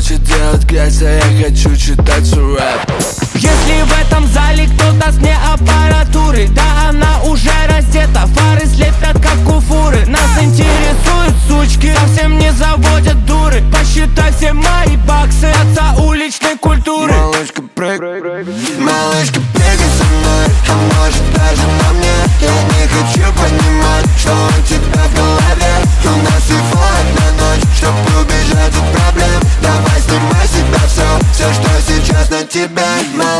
хочет делать грязь, а я хочу читать свой рэп. Если в этом зале кто-то с мне аппаратурой, да она уже раздета, фары слепят как у фуры. Нас интересуют сучки, совсем не заводят дуры. Посчитай все мои баксы, отца уличной культуры. Малышка, малышка, прыгай со мной, а может даже на мне. Я не хочу понимать, что у тебя в голове. У нас всего одна ночь, чтобы убежать от проблем. Давай снимай с себя все, что сейчас на тебе.